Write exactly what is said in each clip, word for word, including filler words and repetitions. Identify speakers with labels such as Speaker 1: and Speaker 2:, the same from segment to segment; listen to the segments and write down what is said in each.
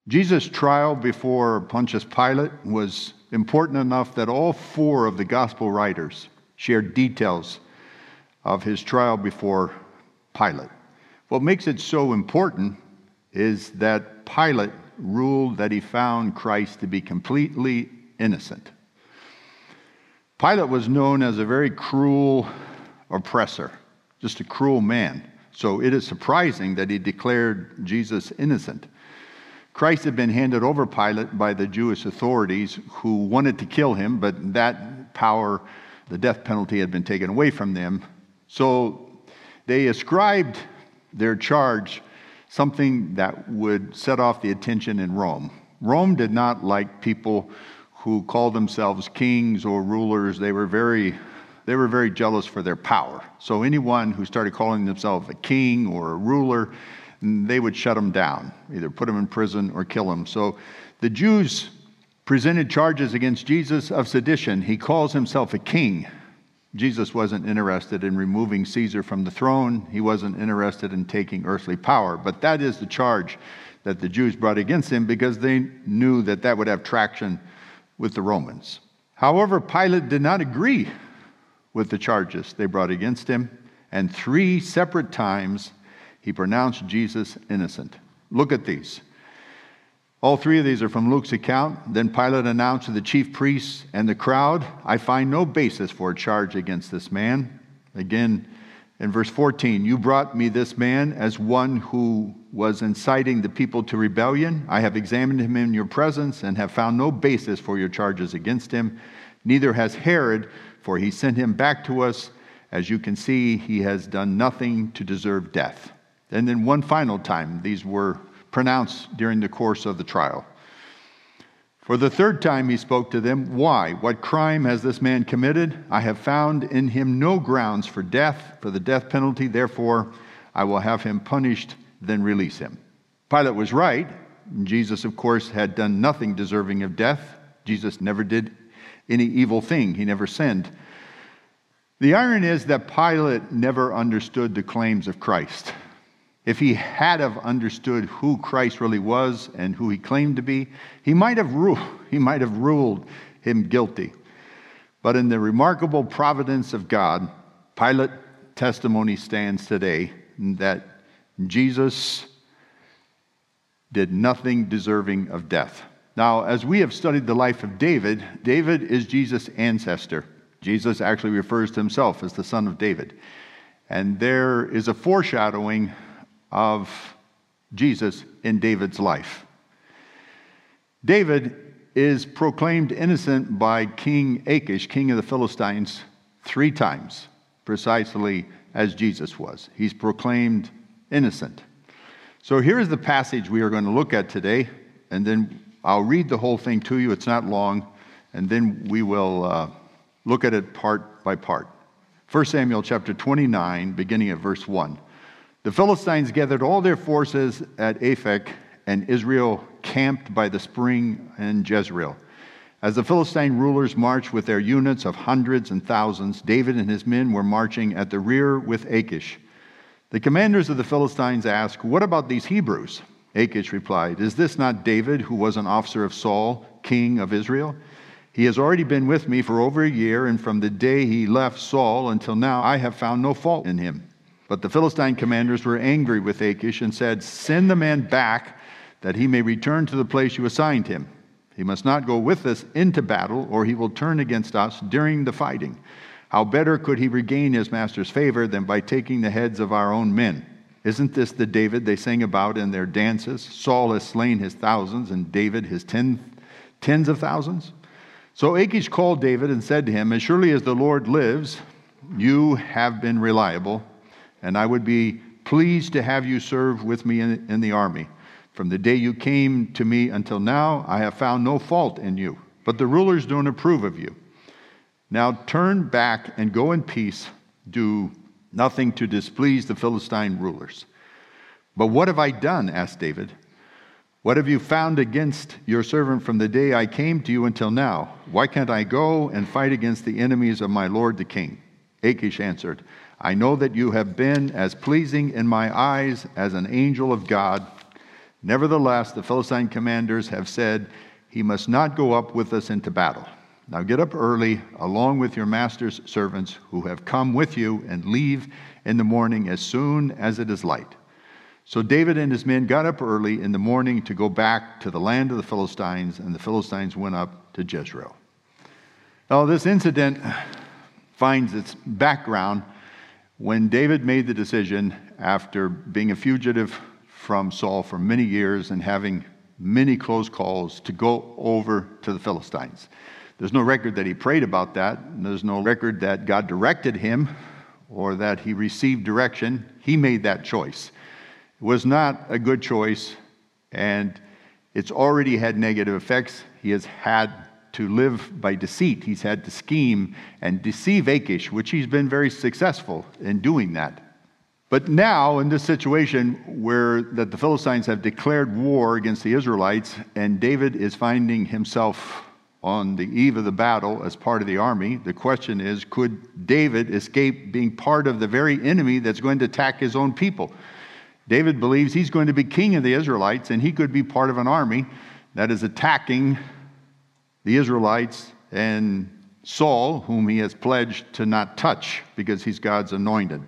Speaker 1: Jesus' trial before Pontius Pilate was important enough that all four of the gospel writers shared details of his trial before Pilate. What makes it so important is that Pilate ruled that he found Christ to be completely innocent. Pilate was known as a very cruel oppressor, just a cruel man. So it is surprising that he declared Jesus innocent. Christ had been handed over Pilate by the Jewish authorities who wanted to kill him, but that power, the death penalty, had been taken away from them. So they ascribed their charge something that would set off the attention in Rome. Rome did not like people who called themselves kings or rulers. They were very, they were very jealous for their power. So anyone who started calling themselves a king or a ruler, they would shut them down, either put them in prison or kill them. So the Jews presented charges against Jesus of sedition. He calls himself a king. Jesus wasn't interested in removing Caesar from the throne. He wasn't interested in taking earthly power. But that is the charge that the Jews brought against him because they knew that that would have traction with the Romans. However, Pilate did not agree with the charges they brought against him, and three separate times he pronounced Jesus innocent. Look at these. All three of these are from Luke's account. Then Pilate announced to the chief priests and the crowd, "I find no basis for a charge against this man." Again, in verse fourteen, "You brought me this man as one who was inciting the people to rebellion. I have examined him in your presence and have found no basis for your charges against him. Neither has Herod, for he sent him back to us. As you can see, he has done nothing to deserve death." And then one final time, these were pronounced during the course of the trial. For the third time he spoke to them, "Why? What crime has this man committed? I have found in him no grounds for death, for the death penalty. Therefore, I will have him punished, then release him." Pilate was right. Jesus, of course, had done nothing deserving of death. Jesus never did any evil thing. He never sinned. The irony is that Pilate never understood the claims of Christ. If he had have understood who Christ really was and who he claimed to be, he might have ruled, he might have ruled him guilty. But in the remarkable providence of God, Pilate's testimony stands today that Jesus did nothing deserving of death. Now, as we have studied the life of David, David is Jesus' ancestor. Jesus actually refers to himself as the son of David. And there is a foreshadowing of Jesus in David's life. David is proclaimed innocent by King Achish, king of the Philistines, three times, precisely as Jesus was. He's proclaimed innocent. So here's the passage we are going to look at today, and then I'll read the whole thing to you. It's not long, and then we will uh, look at it part by part. First Samuel chapter twenty-nine, beginning at verse one. "The Philistines gathered all their forces at Aphek, and Israel camped by the spring in Jezreel. As the Philistine rulers marched with their units of hundreds and thousands, David and his men were marching at the rear with Achish. The commanders of the Philistines asked, 'What about these Hebrews?' Achish replied, 'Is this not David, who was an officer of Saul, king of Israel? He has already been with me for over a year, and from the day he left Saul until now, I have found no fault in him.' But the Philistine commanders were angry with Achish and said, 'Send the man back, that he may return to the place you assigned him. He must not go with us into battle, or he will turn against us during the fighting. How better could he regain his master's favor than by taking the heads of our own men? Isn't this the David they sang about in their dances? Saul has slain his thousands, and David his ten, tens of thousands?' So Achish called David and said to him, 'As surely as the Lord lives, you have been reliable, and I would be pleased to have you serve with me in, in the army. From the day you came to me until now, I have found no fault in you, but the rulers don't approve of you. Now turn back and go in peace. Do nothing to displease the Philistine rulers.' 'But what have I done?' asked David. 'What have you found against your servant from the day I came to you until now? Why can't I go and fight against the enemies of my lord the king?' Achish answered, 'I know that you have been as pleasing in my eyes as an angel of God. Nevertheless, the Philistine commanders have said, he must not go up with us into battle. Now get up early, along with your master's servants who have come with you, and leave in the morning as soon as it is light. So David and his men got up early in the morning to go back to the land of the Philistines, and the Philistines went up to Jezreel. Now this incident finds its background when David made the decision, after being a fugitive from Saul for many years and having many close calls, to go over to the Philistines. There's no record that he prayed about that. There's no record that God directed him or that he received direction. He made that choice. It was not a good choice, and it's already had negative effects. He has had to live by deceit. He's had to scheme and deceive Achish, which he's been very successful in doing that. But now, in this situation where that the Philistines have declared war against the Israelites, and David is finding himself on the eve of the battle as part of the army, the question is, could David escape being part of the very enemy that's going to attack his own people? David believes he's going to be king of the Israelites, and he could be part of an army that is attacking the Israelites and Saul, whom he has pledged to not touch because he's God's anointed.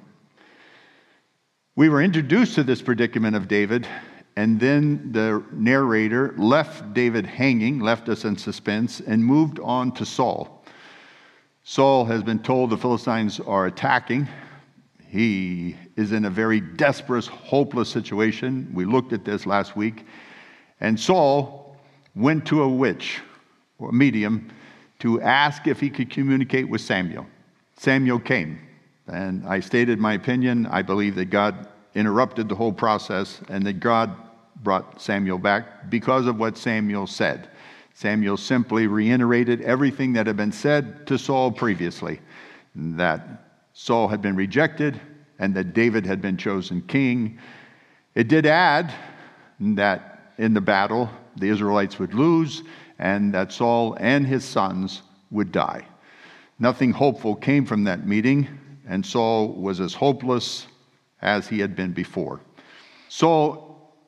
Speaker 1: We were introduced to this predicament of David, and then the narrator left David hanging, left us in suspense, and moved on to Saul. Saul has been told the Philistines are attacking. He is in a very desperate, hopeless situation. We looked at this last week. And Saul went to a witch, or a medium, to ask if he could communicate with Samuel. Samuel came, and I stated my opinion. I believe that God interrupted the whole process, and that God brought Samuel back because of what Samuel said. Samuel simply reiterated everything that had been said to Saul previously, that Saul had been rejected and that David had been chosen king. It did add that in the battle the Israelites would lose and that Saul and his sons would die. Nothing hopeful came from that meeting, and Saul was as hopeless as he had been before. Saul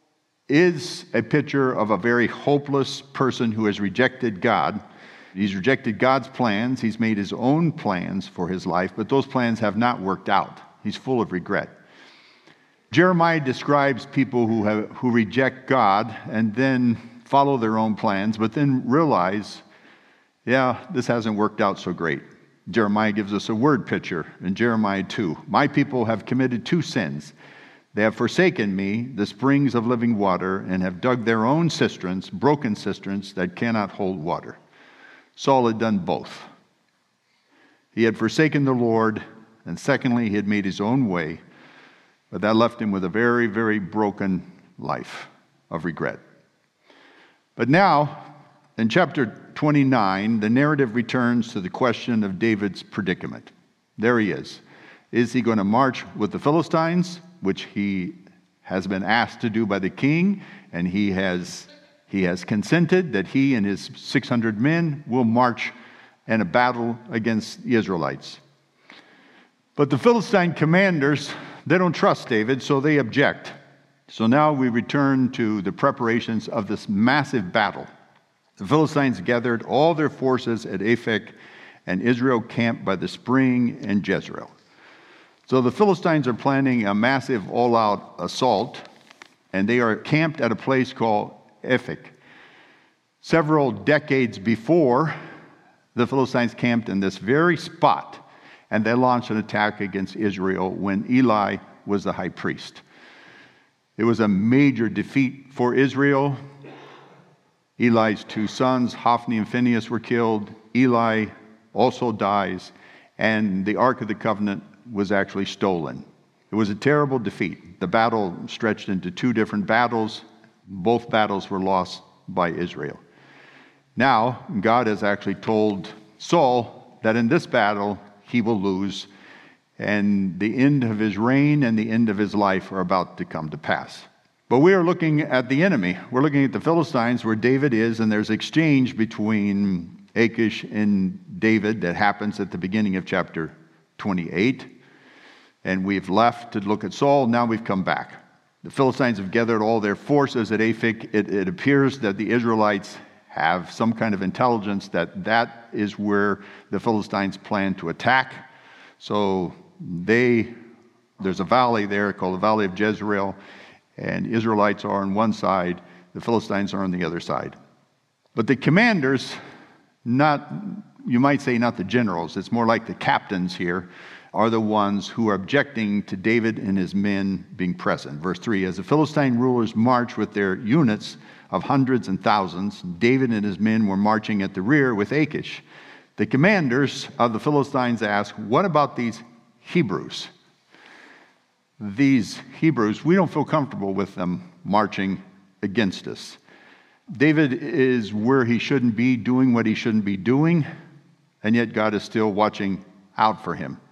Speaker 1: is a picture of a very hopeless person who has rejected God. He's rejected God's plans. He's made his own plans for his life, but those plans have not worked out. He's full of regret. Jeremiah describes people who have, who reject God and then follow their own plans, but then realize, yeah, this hasn't worked out so great. Jeremiah gives us a word picture in Jeremiah two. My people have committed two sins. They have forsaken me, the springs of living water, and have dug their own cisterns, broken cisterns that cannot hold water. Saul had done both. He had forsaken the Lord, and secondly, he had made his own way, but that left him with a very, very broken life of regret. But now, in chapter twenty-nine, the narrative returns to the question of David's predicament. There he is. Is he going to march with the Philistines, which he has been asked to do by the king, and he has he has consented that he and his six hundred men will march in a battle against the Israelites. But the Philistine commanders, they don't trust David, so they object. So now we return to the preparations of this massive battle. The Philistines gathered all their forces at Aphek, and Israel camped by the spring in Jezreel. So the Philistines are planning a massive all-out assault, and they are camped at a place called Aphek. Several decades before, the Philistines camped in this very spot, and they launched an attack against Israel when Eli was the high priest. It was a major defeat for Israel. Eli's two sons, Hophni and Phinehas, were killed. Eli also dies, and the Ark of the Covenant was actually stolen. It was a terrible defeat. The battle stretched into two different battles. Both battles were lost by Israel. Now, God has actually told Saul that in this battle he will lose, and the end of his reign and the end of his life are about to come to pass. But we are looking at the enemy. We're looking at the Philistines, where David is, and there's exchange between Achish and David that happens at the beginning of chapter twenty-eight. And we've left to look at Saul. Now we've come back. The Philistines have gathered all their forces at Aphek. It, it appears that the Israelites have some kind of intelligence that that is where the Philistines plan to attack. So they, there's a valley there called the Valley of Jezreel, and Israelites are on one side, the Philistines are on the other side. But the commanders, not, you might say not the generals, it's more like the captains here, are the ones who are objecting to David and his men being present. Verse three, as the Philistine rulers marched with their units of hundreds and thousands, David and his men were marching at the rear with Achish. The commanders of the Philistines asked, what about these Hebrews? These Hebrews, we don't feel comfortable with them marching against us. David is where he shouldn't be, doing what he shouldn't be doing, and yet God is still watching out for him.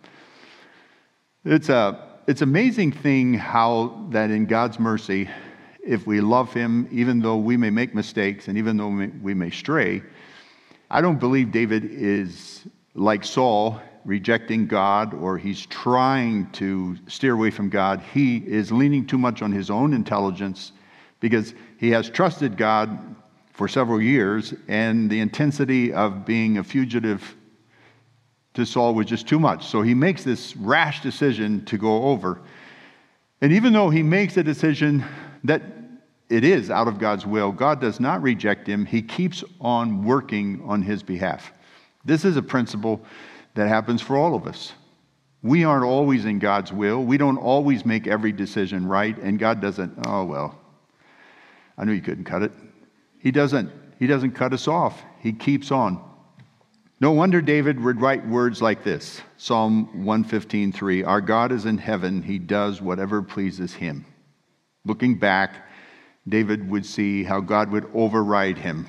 Speaker 1: It's a it's an amazing thing how that in God's mercy, if we love him, even though we may make mistakes and even though we may stray, I don't believe David is like Saul, rejecting God, or he's trying to steer away from God. He is leaning too much on his own intelligence because he has trusted God for several years, and the intensity of being a fugitive to Saul was just too much. So he makes this rash decision to go over. And even though he makes a decision that it is out of God's will, God does not reject him. He keeps on working on his behalf. This is a principle that happens for all of us. We aren't always in God's will. We don't always make every decision right, and God doesn't, oh, well, I knew you couldn't cut it. He doesn't. He doesn't cut us off. He keeps on. No wonder David would write words like this. Psalm one fifteen, three. Our God is in heaven. He does whatever pleases him. Looking back, David would see how God would override him,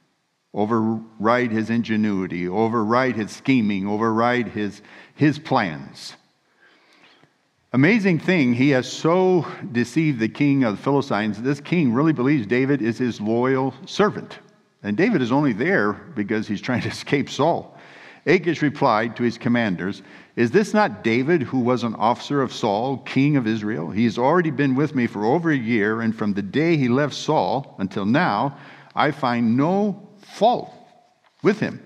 Speaker 1: override his ingenuity, override his scheming, override his, his plans. Amazing thing, he has so deceived the king of the Philistines. This king really believes David is his loyal servant. And David is only there because he's trying to escape Saul. Achish replied to his commanders, is this not David who was an officer of Saul, king of Israel? He has already been with me for over a year, and from the day he left Saul until now, I find no fault with him.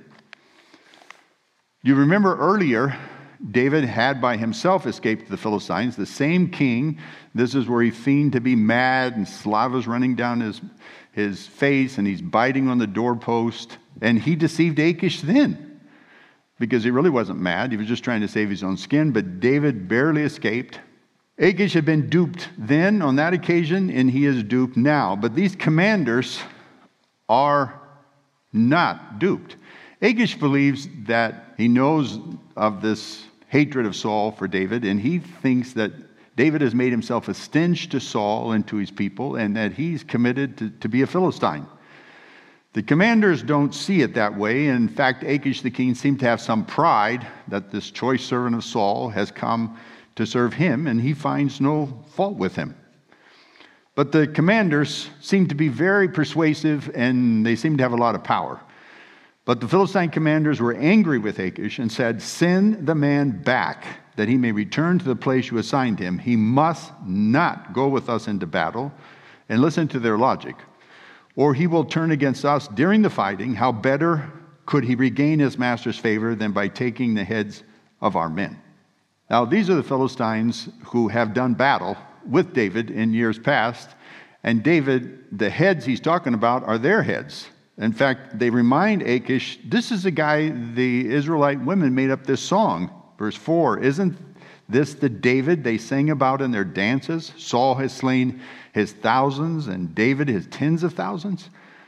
Speaker 1: You remember earlier, David had by himself escaped the Philistines, the same king. This is where he feigned to be mad, and slava's running down his, his face, and he's biting on the doorpost. And he deceived Achish then, because he really wasn't mad. He was just trying to save his own skin, but David barely escaped. Achish had been duped then on that occasion, and he is duped now. But these commanders are not duped. Achish believes that he knows of this hatred of Saul for David, and he thinks that David has made himself a stench to Saul and to his people, and that he's committed to, to be a Philistine. The commanders don't see it that way. In fact, Achish the king seemed to have some pride that this choice servant of Saul has come to serve him, and he finds no fault with him. But the commanders seem to be very persuasive, and they seem to have a lot of power. But the Philistine commanders were angry with Achish and said, send the man back, that he may return to the place you assigned him. He must not go with us into battle. And listen to their logic. Or he will turn against us during the fighting. How better could he regain his master's favor than by taking the heads of our men? Now, these are the Philistines who have done battle with David in years past. And David, the heads he's talking about are their heads. In fact, they remind Achish, this is the guy the Israelite women made up this song. Verse four, isn't this the David they sang about in their dances? Saul has slain his thousands and David his tens of thousands.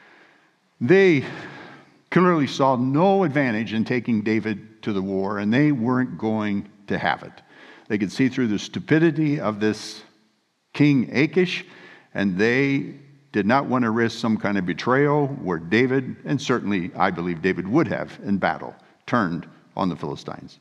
Speaker 1: They clearly saw no advantage in taking David to the war, and they weren't going to have it. They could see through the stupidity of this King Achish, and they did not want to risk some kind of betrayal where David, and certainly I believe David would have in battle, turned on the Philistines.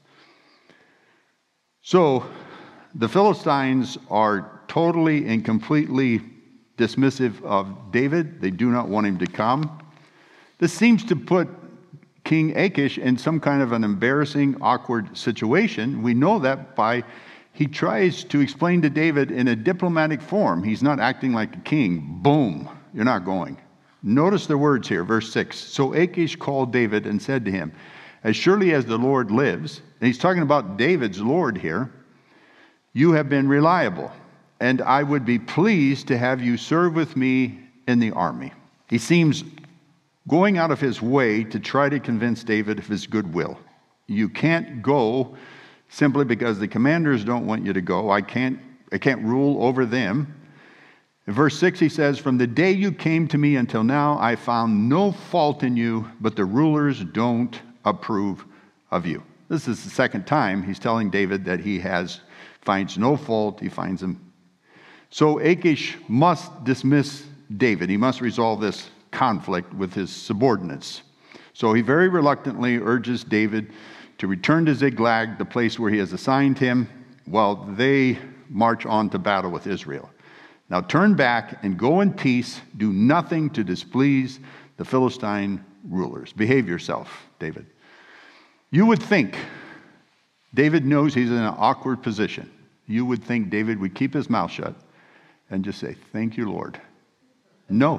Speaker 1: So the Philistines are totally and completely dismissive of David. They do not want him to come. This seems to put King Achish in some kind of an embarrassing, awkward situation. We know that by he tries to explain to David in a diplomatic form. He's not acting like a king. Boom, you're not going. Notice the words here, verse six. So Achish called David and said to him, as surely as the Lord lives, and he's talking about David's Lord here, you have been reliable, and I would be pleased to have you serve with me in the army. He seems going out of his way to try to convince David of his goodwill. You can't go simply because the commanders don't want you to go. I can't, I can't rule over them. In verse six, he says, from the day you came to me until now, I found no fault in you, but the rulers don't approve of you. This is the second time he's telling David that he has finds no fault. He finds him. So Achish must dismiss David. He must resolve this conflict with his subordinates. So he very reluctantly urges David to return to Ziklag, the place where he has assigned him, while they march on to battle with Israel. Now turn back and go in peace. Do nothing to displease the Philistine rulers. Behave yourself, David. You would think David knows he's in an awkward position. You would think David would keep his mouth shut and just say, thank you, Lord. No.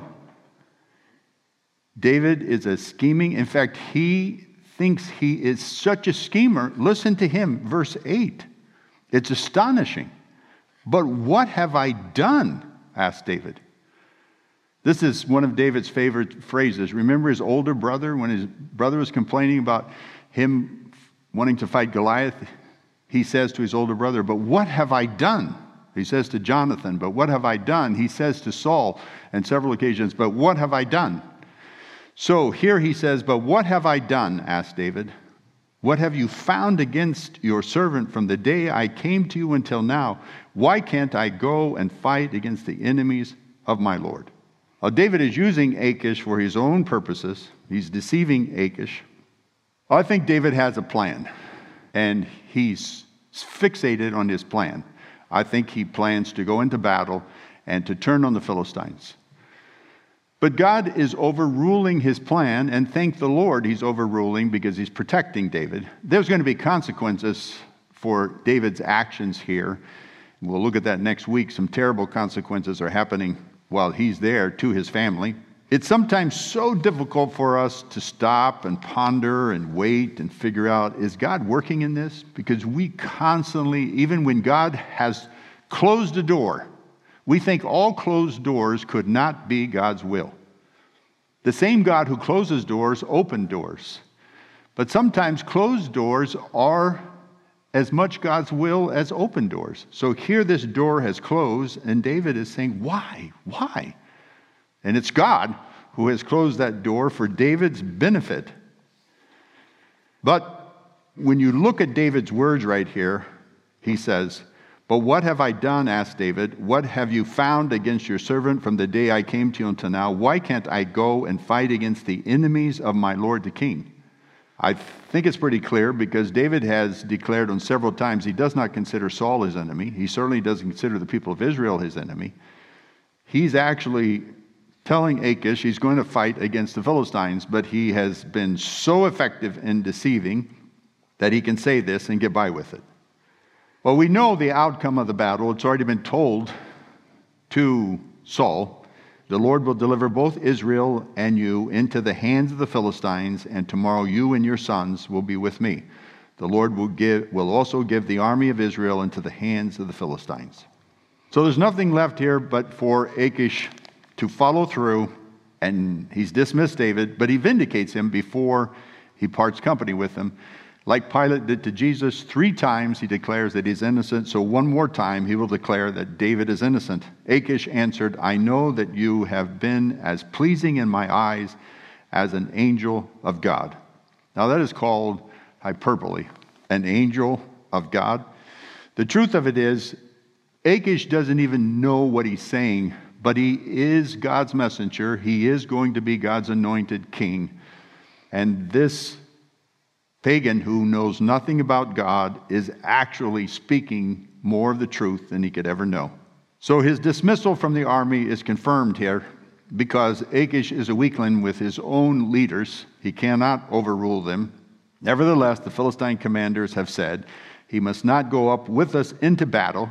Speaker 1: David is a scheming. In fact, he thinks he is such a schemer. Listen to him, verse eight. It's astonishing. But what have I done? Asked David. This is one of David's favorite phrases. Remember his older brother, when his brother was complaining about him wanting to fight Goliath? He says to his older brother, but what have I done? He says to Jonathan, but what have I done? He says to Saul on several occasions, but what have I done? So here he says, but what have I done? Asked David. What have you found against your servant from the day I came to you until now? Why can't I go and fight against the enemies of my Lord? Well, David is using Achish for his own purposes. He's deceiving Achish. I think David has a plan, and he's fixated on his plan. I think he plans to go into battle and to turn on the Philistines. But God is overruling his plan, and thank the Lord he's overruling because he's protecting David. There's going to be consequences for David's actions here. We'll look at that next week. Some terrible consequences are happening while he's there to his family. It's sometimes so difficult for us to stop and ponder and wait and figure out, is God working in this? Because we constantly, even when God has closed a door, we think all closed doors could not be God's will. The same God who closes doors opened doors. But sometimes closed doors are as much God's will as open doors. So here this door has closed, and David is saying, why? Why? And it's God who has closed that door for David's benefit. But when you look at David's words right here, he says, but what have I done, asked David. What have you found against your servant from the day I came to you until now? Why can't I go and fight against the enemies of my Lord the king? I think it's pretty clear because David has declared on several times he does not consider Saul his enemy. He certainly doesn't consider the people of Israel his enemy. He's actually telling Achish he's going to fight against the Philistines, but he has been so effective in deceiving that he can say this and get by with it. Well, we know the outcome of the battle. It's already been told to Saul. The Lord will deliver both Israel and you into the hands of the Philistines, and tomorrow you and your sons will be with me. The Lord will give, will also give the army of Israel into the hands of the Philistines. So there's nothing left here but for Achish to follow through, and he's dismissed David, but he vindicates him before he parts company with him. Like Pilate did to Jesus, three times he declares that he's innocent, so one more time he will declare that David is innocent. Achish answered, I know that you have been as pleasing in my eyes as an angel of God. Now that is called hyperbole, an angel of God. The truth of it is, Achish doesn't even know what he's saying, but he is God's messenger. He is going to be God's anointed king. And this pagan who knows nothing about God is actually speaking more of the truth than he could ever know. So his dismissal from the army is confirmed here because Achish is a weakling with his own leaders. He cannot overrule them. Nevertheless, the Philistine commanders have said, He must not go up with us into battle.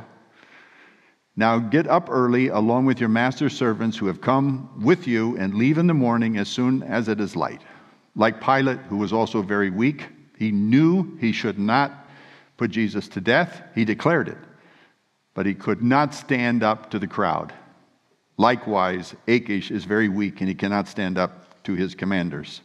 Speaker 1: Now get up early along with your master's servants who have come with you, and leave in the morning as soon as it is light." Like Pilate, who was also very weak, he knew he should not put Jesus to death. He declared it, but he could not stand up to the crowd. Likewise, Achish is very weak, and he cannot stand up to his commanders.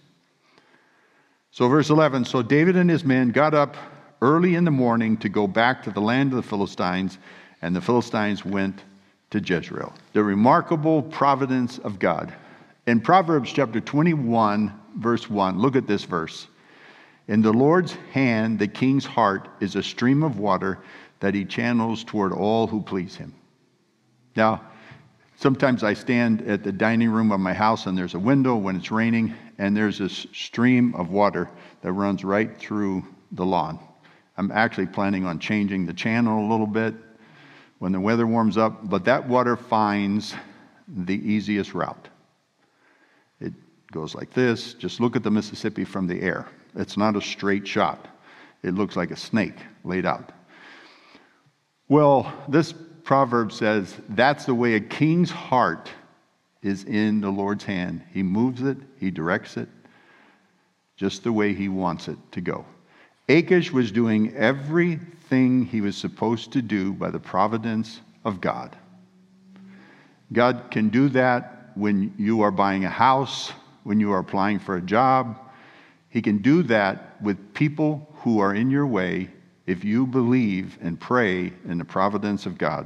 Speaker 1: So verse eleven, "So David and his men got up early in the morning to go back to the land of the Philistines, and the Philistines went to Jezreel." The remarkable providence of God. In Proverbs chapter twenty-one, verse one, look at this verse. "In the Lord's hand the king's heart is a stream of water that he channels toward all who please him." Now, sometimes I stand at the dining room of my house, and there's a window when it's raining, and there's this stream of water that runs right through the lawn. I'm actually planning on changing the channel a little bit when the weather warms up, but that water finds the easiest route. It goes like this. Just look at the Mississippi from the air. It's not a straight shot. It looks like a snake laid out. Well, this proverb says that's the way a king's heart is in the Lord's hand. He moves it, he directs it, just the way he wants it to go. Achish was doing everything he was supposed to do by the providence of God. God can do that when you are buying a house, when you are applying for a job. He can do that with people who are in your way if you believe and pray in the providence of God.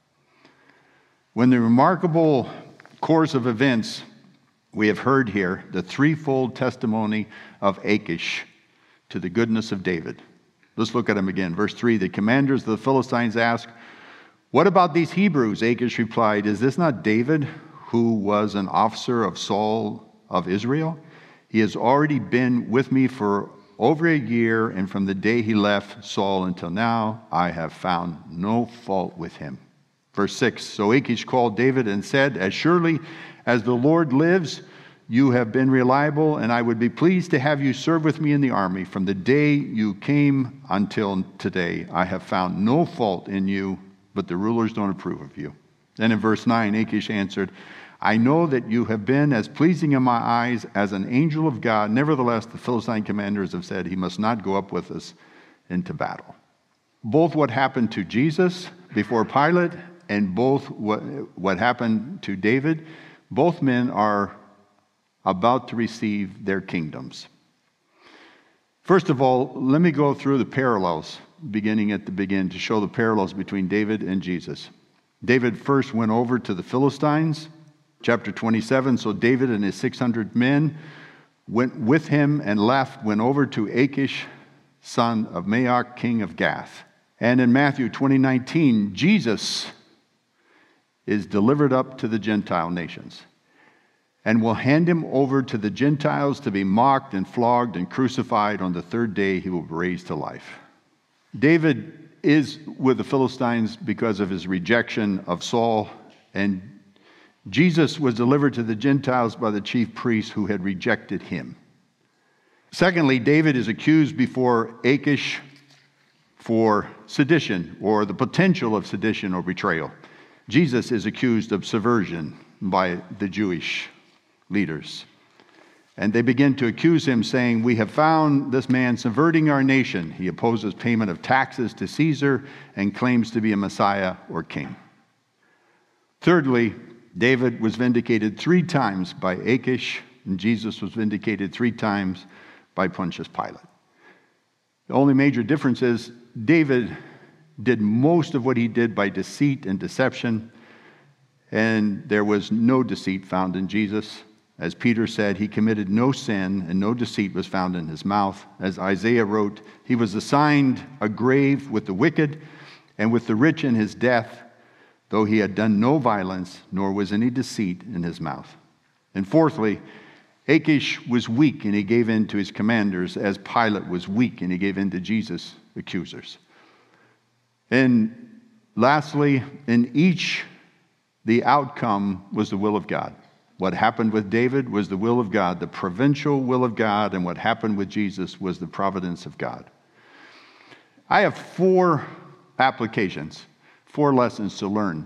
Speaker 1: When the remarkable course of events we have heard here, the threefold testimony of Achish to the goodness of David. Let's look at him again. Verse three, "The commanders of the Philistines asked, 'What about these Hebrews?' Achish replied, 'Is this not David, who was an officer of Saul of Israel? He has already been with me for over a year, and from the day he left Saul until now, I have found no fault with him.'" Verse six, "So Achish called David and said, 'As surely as the Lord lives, you have been reliable, and I would be pleased to have you serve with me in the army. From the day you came until today, I have found no fault in you, but the rulers don't approve of you.' Then in verse nine, Achish answered, 'I know that you have been as pleasing in my eyes as an angel of God. Nevertheless, the Philistine commanders have said he must not go up with us into battle.'" Both what happened to Jesus before Pilate and both what, what happened to David, both men are about to receive their kingdoms. First of all, let me go through the parallels, beginning at the beginning, to show the parallels between David and Jesus. David first went over to the Philistines. Chapter twenty-seven, "So David and his six hundred men went with him and left, went over to Achish, son of Maoch, king of Gath." And in Matthew twenty nineteen, Jesus is delivered up to the Gentile nations and will hand him over to the Gentiles to be mocked and flogged and crucified. On the third day, he will be raised to life. David is with the Philistines because of his rejection of Saul, and Jesus was delivered to the Gentiles by the chief priests who had rejected him. Secondly, David is accused before Achish for sedition, or the potential of sedition or betrayal. Jesus is accused of subversion by the Jewish leaders. And they begin to accuse him, saying, "We have found this man subverting our nation. He opposes payment of taxes to Caesar and claims to be a Messiah or king." Thirdly, David was vindicated three times by Achish, and Jesus was vindicated three times by Pontius Pilate. The only major difference is David did most of what he did by deceit and deception, and there was no deceit found in Jesus. As Peter said, he committed no sin, and no deceit was found in his mouth. As Isaiah wrote, he was assigned a grave with the wicked and with the rich in his death, though he had done no violence, nor was any deceit in his mouth. And fourthly, Achish was weak, and he gave in to his commanders, as Pilate was weak, and he gave in to Jesus' accusers. And lastly, in each, the outcome was the will of God. What happened with David was the will of God, the providential will of God, and what happened with Jesus was the providence of God. I have four applications, four lessons to learn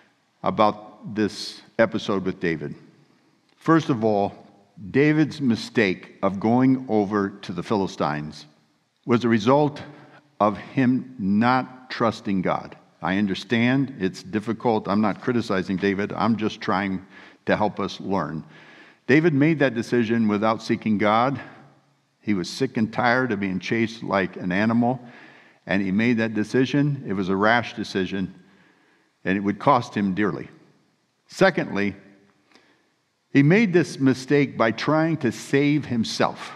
Speaker 1: about this episode with David. First of all, David's mistake of going over to the Philistines was a result of him not trusting God. I understand it's difficult. I'm not criticizing David. I'm just trying to help us learn. David made that decision without seeking God. He was sick and tired of being chased like an animal, and he made that decision. It was a rash decision, and it would cost him dearly. Secondly, he made this mistake by trying to save himself.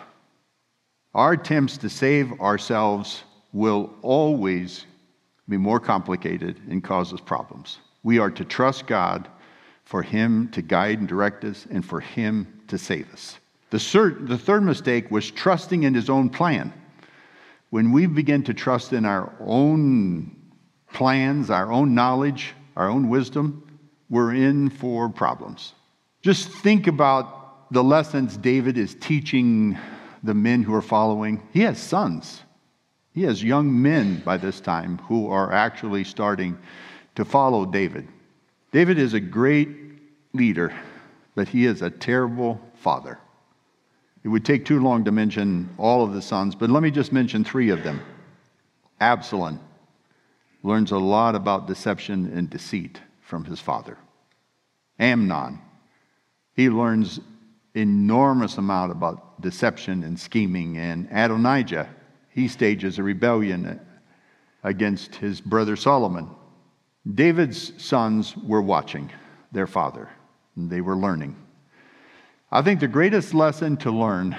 Speaker 1: Our attempts to save ourselves will always be more complicated and cause us problems. We are to trust God for Him to guide and direct us and for Him to save us. The third, the third mistake was trusting in his own plan. When we begin to trust in our own plans, our own knowledge, our own wisdom, we're in for problems. Just think about the lessons David is teaching the men who are following. He has sons. He has young men by this time who are actually starting to follow David. David is a great leader, but he is a terrible father. It would take too long to mention all of the sons, but let me just mention three of them. Absalom learns a lot about deception and deceit from his father. Amnon, he learns enormous amount about deception and scheming. And Adonijah, he stages a rebellion against his brother Solomon. David's sons were watching their father, and they were learning. I think the greatest lesson to learn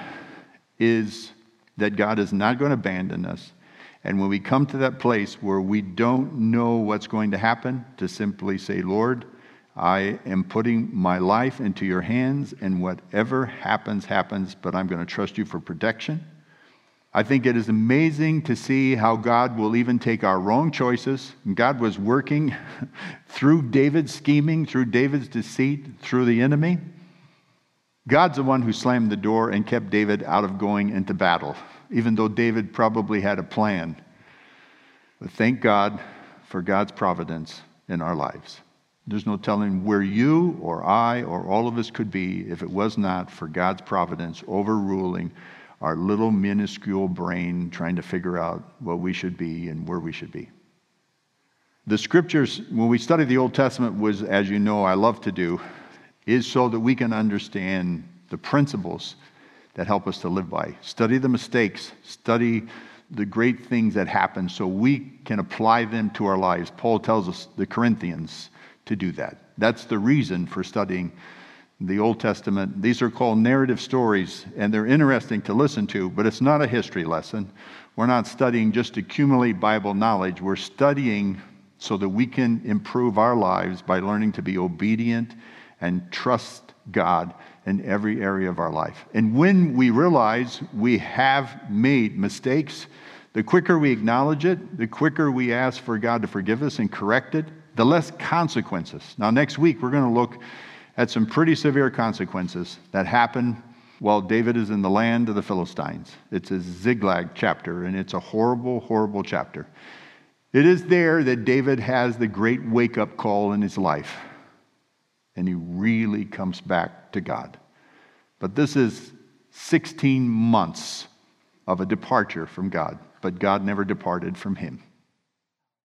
Speaker 1: is that God is not going to abandon us. And when we come to that place where we don't know what's going to happen, to simply say, Lord, I am putting my life into your hands, and whatever happens, happens, but I'm going to trust you for protection. I think it is amazing to see how God will even take our wrong choices. God was working through David's scheming, through David's deceit, through the enemy. God's the one who slammed the door and kept David out of going into battle, even though David probably had a plan. But thank God for God's providence in our lives. There's no telling where you or I or all of us could be if it was not for God's providence overruling our little minuscule brain trying to figure out what we should be and where we should be. The scriptures, when we study the Old Testament, was, as you know, I love to do, is so that we can understand the principles that help us to live by. Study the mistakes, study the great things that happen so we can apply them to our lives. Paul tells us, the Corinthians, to do that. That's the reason for studying the Old Testament. These are called narrative stories, and they're interesting to listen to, but it's not a history lesson. We're not studying just to accumulate Bible knowledge. We're studying so that we can improve our lives by learning to be obedient and trust God in every area of our life. And when we realize we have made mistakes, the quicker we acknowledge it, the quicker we ask for God to forgive us and correct it, the less consequences. Now, next week, we're going to look at some pretty severe consequences that happen while David is in the land of the Philistines. It's a Ziklag chapter, and it's a horrible, horrible chapter. It is there that David has the great wake-up call in his life, and he really comes back to God. But this is sixteen months of a departure from God, but God never departed from him.